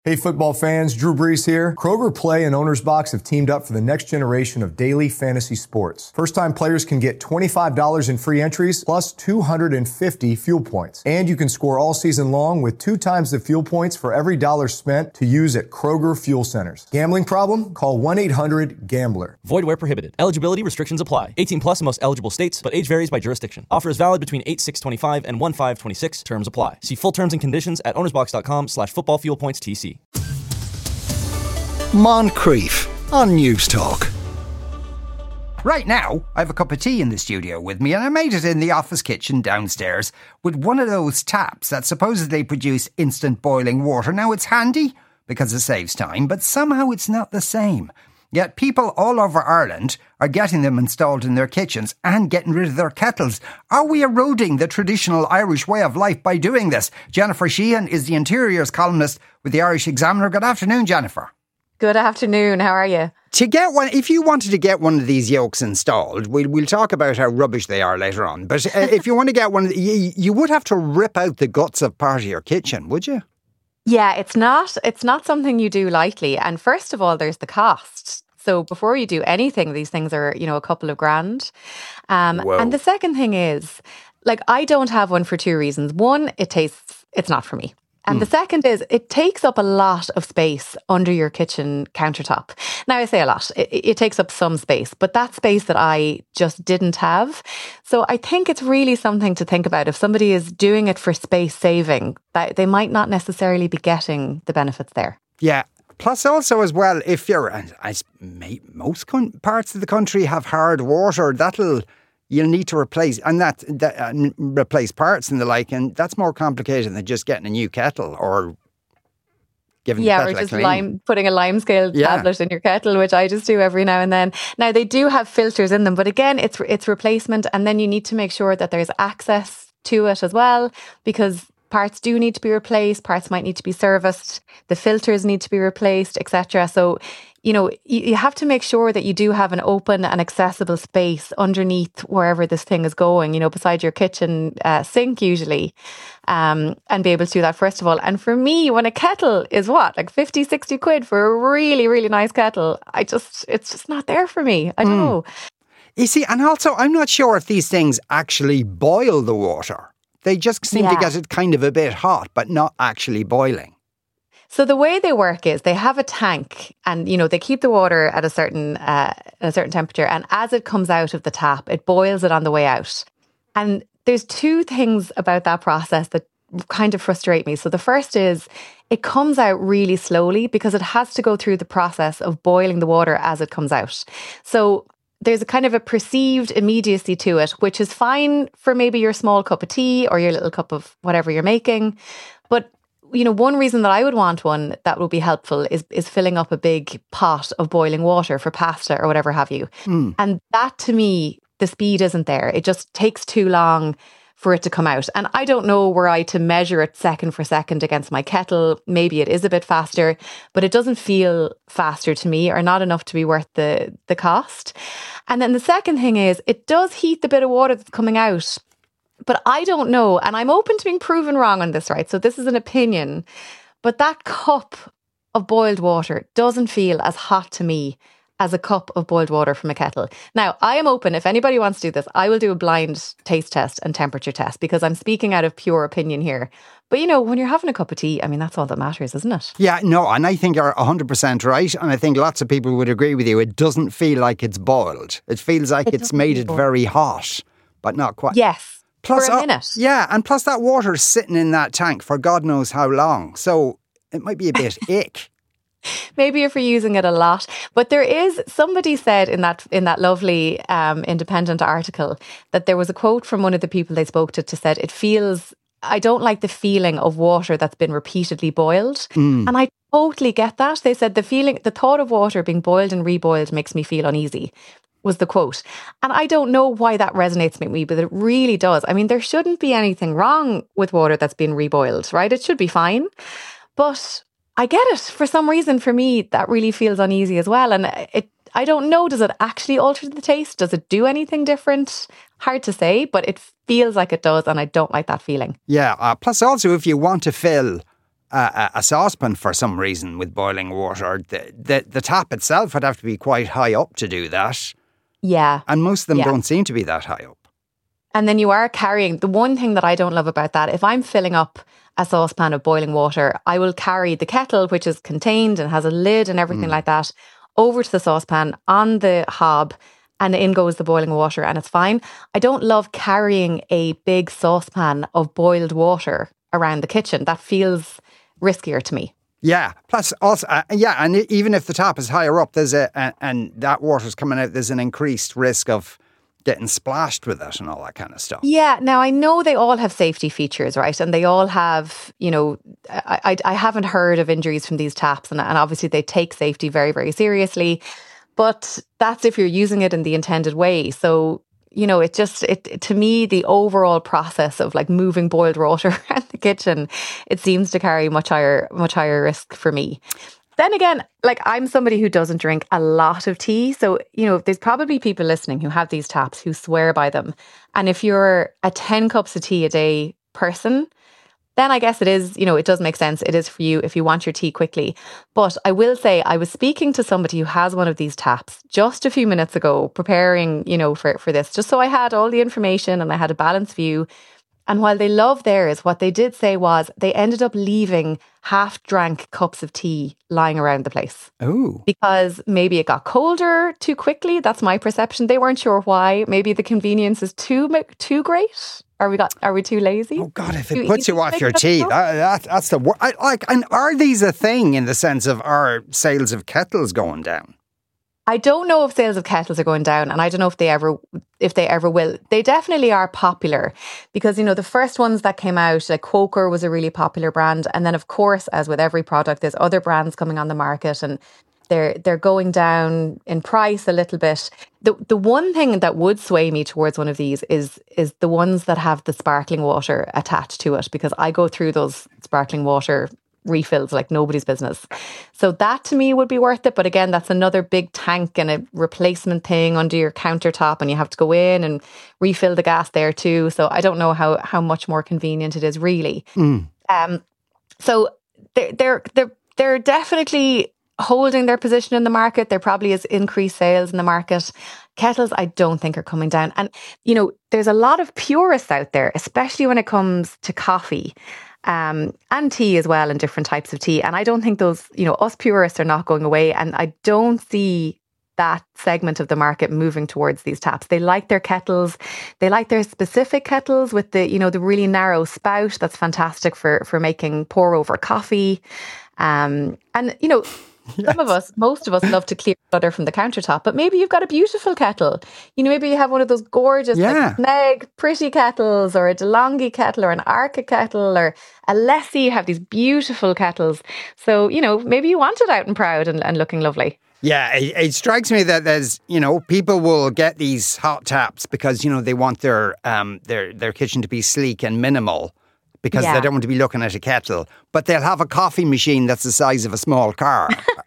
Hey football fans, Drew Brees here. Kroger Play and Owner's Box have teamed up for the next generation of daily fantasy sports. First-time players can get $25 in free entries plus 250 fuel points. And you can score all season long with 2 times the fuel points for every dollar spent to use at Kroger Fuel Centers. Gambling problem? Call 1-800-GAMBLER. Void where prohibited. Eligibility restrictions apply. 18 plus in most eligible states, but age varies by jurisdiction. Offer is valid between 8/6/25 and 1/5/26. Terms apply. See full terms and conditions at ownersbox.com/footballfuelpointstc. Moncrief on News Talk. Right now, I have a cup of tea in the studio with me, and I made it in the office kitchen downstairs with one of those taps that supposedly produce instant boiling water. Now, it's handy because it saves time, but somehow it's not the same. Yet people all over Ireland are getting them installed in their kitchens and getting rid of their kettles. Are we eroding the traditional Irish way of life by doing this? Jennifer Sheehan is the interiors columnist with the Irish Examiner. Good afternoon, Jennifer. Good afternoon. How are you? To get one, if you wanted to get one of these yokes installed, we'll talk about how rubbish they are later on. But if you want to get one, you would have to rip out the guts of part of your kitchen, would you? Yeah, it's not something you do lightly. And first of all, there's the cost. So before you do anything, these things are, a couple of grand. And the second thing is, I don't have one for 2 reasons. One, it's not for me. And the second is it takes up a lot of space under your kitchen countertop. Now, I say a lot. It takes up some space, but that space that I just didn't have. So I think it's really something to think about. If somebody is doing it for space saving, that they might not necessarily be getting the benefits there. Yeah. Plus also as well, if you're, most parts of the country have hard water, you'll need to replace, and replace parts and the like, and that's more complicated than just getting a new kettle or giving the kettle or just a clean. putting a lime scale tablet in your kettle, which I just do every now and then. Now, they do have filters in them, but again, it's replacement, and then you need to make sure that there's access to it as well, because parts do need to be replaced, parts might need to be serviced, the filters need to be replaced, etc. So, you have to make sure that you do have an open and accessible space underneath wherever this thing is going, beside your kitchen sink usually, and be able to do that first of all. And for me, when a kettle is 50, 60 quid for a really, really nice kettle, it's just not there for me. I don't know. You see, and also I'm not sure if these things actually boil the water. They just seem to get it kind of a bit hot, but not actually boiling. So the way they work is they have a tank, and they keep the water at a certain temperature, and as it comes out of the tap, it boils it on the way out. And there's 2 things about that process that kind of frustrate me. So the first is it comes out really slowly because it has to go through the process of boiling the water as it comes out. So there's a kind of a perceived immediacy to it, which is fine for maybe your small cup of tea or your little cup of whatever you're making. But one reason that I would want one that would be helpful is filling up a big pot of boiling water for pasta or whatever have you. And that, to me, the speed isn't there. It just takes too long for it to come out. And I don't know were I to measure it second for second against my kettle. Maybe it is a bit faster, but it doesn't feel faster to me, or not enough to be worth the cost. And then the second thing is it does heat the bit of water that's coming out. But I don't know, and I'm open to being proven wrong on this, right? So this is an opinion, but that cup of boiled water doesn't feel as hot to me as a cup of boiled water from a kettle. Now, I am open. If anybody wants to do this, I will do a blind taste test and temperature test, because I'm speaking out of pure opinion here. But, when you're having a cup of tea, that's all that matters, isn't it? Yeah, no, and I think you're 100% right. And I think lots of people would agree with you. It doesn't feel like it's boiled. It feels like it's made it very hot, but not quite. Yes. Plus, for a minute. And plus that water's sitting in that tank for God knows how long. So it might be a bit ick. Maybe if you're using it a lot. But there is, somebody said in that lovely Independent article that there was a quote from one of the people they spoke to said, I don't like the feeling of water that's been repeatedly boiled. And I totally get that. They said the thought of water being boiled and reboiled makes me feel uneasy, was the quote. And I don't know why that resonates with me, but it really does. There shouldn't be anything wrong with water that's been reboiled, right? It should be fine. But I get it. For some reason, for me, that really feels uneasy as well. And I don't know, does it actually alter the taste? Does it do anything different? Hard to say, but it feels like it does, and I don't like that feeling. Yeah, plus also if you want to fill a saucepan for some reason with boiling water, the tap itself would have to be quite high up to do that. Yeah. And most of them don't seem to be that high up. And then you are carrying, the one thing that I don't love about that, if I'm filling up a saucepan of boiling water, I will carry the kettle, which is contained and has a lid and everything like that, over to the saucepan on the hob, and in goes the boiling water and it's fine. I don't love carrying a big saucepan of boiled water around the kitchen. That feels riskier to me. Yeah. Plus, also, and even if the tap is higher up, there's and that water's coming out, there's an increased risk of getting splashed with it and all that kind of stuff. Yeah. Now, I know they all have safety features, right? And they all have, I haven't heard of injuries from these taps, and obviously they take safety very, very seriously. But that's if you're using it in the intended way. So, to me, the overall process of like moving boiled water around the kitchen, it seems to carry much higher risk for me. Then again, like I'm somebody who doesn't drink a lot of tea. So, there's probably people listening who have these taps who swear by them. And if you're a 10 cups of tea a day person, then I guess it is, it does make sense. It is for you if you want your tea quickly. But I will say I was speaking to somebody who has one of these taps just a few minutes ago, preparing, for this, just so I had all the information and I had a balanced view. And while they love theirs, what they did say was they ended up leaving half-drank cups of tea lying around the place. Oh. Because maybe it got colder too quickly. That's my perception. They weren't sure why. Maybe the convenience is too great. Are we too lazy? Oh God! If it puts you off your tea, that's the worst. And are these a thing in the sense of are sales of kettles going down? I don't know if sales of kettles are going down, and I don't know if they ever will. They definitely are popular because the first ones that came out, like Quaker was a really popular brand, and then of course, as with every product, there's other brands coming on the market, and they're going down in price a little bit. The one thing that would sway me towards one of these is the ones that have the sparkling water attached to it, because I go through those sparkling water refills like nobody's business. So that to me would be worth it. But again, that's another big tank and a replacement thing under your countertop, and you have to go in and refill the gas there too. So I don't know how much more convenient it is really. So they're definitely holding their position in the market. There probably is increased sales in the market. Kettles, I don't think are coming down. And, there's a lot of purists out there, especially when it comes to coffee and tea as well, and different types of tea. And I don't think those, us purists are not going away. And I don't see that segment of the market moving towards these taps. They like their kettles. They like their specific kettles with the, the really narrow spout. That's fantastic for making pour over coffee. Yes. Most of us love to clear clutter from the countertop, but maybe you've got a beautiful kettle. Maybe you have one of those gorgeous, like Sneg, pretty kettles, or a DeLonghi kettle, or an Arca kettle, or a Lessie. You have these beautiful kettles. So, maybe you want it out and proud and looking lovely. Yeah, it strikes me that there's, people will get these hot taps because, they want their kitchen to be sleek and minimal, because they don't want to be looking at a kettle. But they'll have a coffee machine that's the size of a small car.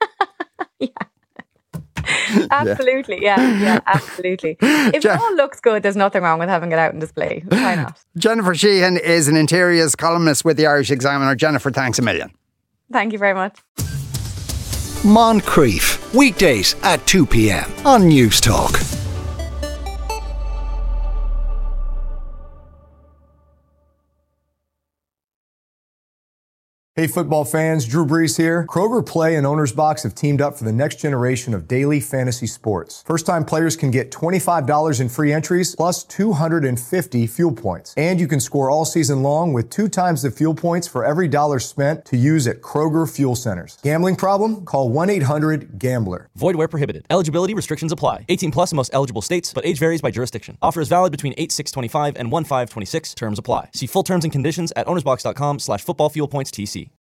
Absolutely. Yeah, absolutely. If it all looks good, there's nothing wrong with having it out on display. Why not? Jennifer Sheehan is an interiors columnist with the Irish Examiner. Jennifer, thanks a million. Thank you very much. Moncrief, weekdays at 2 p.m. on News Talk. Hey football fans, Drew Brees here. Kroger Play and Owner's Box have teamed up for the next generation of daily fantasy sports. First-time players can get $25 in free entries plus 250 fuel points. And you can score all season long with 2 times the fuel points for every dollar spent to use at Kroger fuel centers. Gambling problem? Call 1-800-GAMBLER. Void where prohibited. Eligibility restrictions apply. 18 plus in most eligible states, but age varies by jurisdiction. Offer is valid between 8/6/25 and 1/5/26. Terms apply. See full terms and conditions at ownersbox.com/footballfuelpoints TC.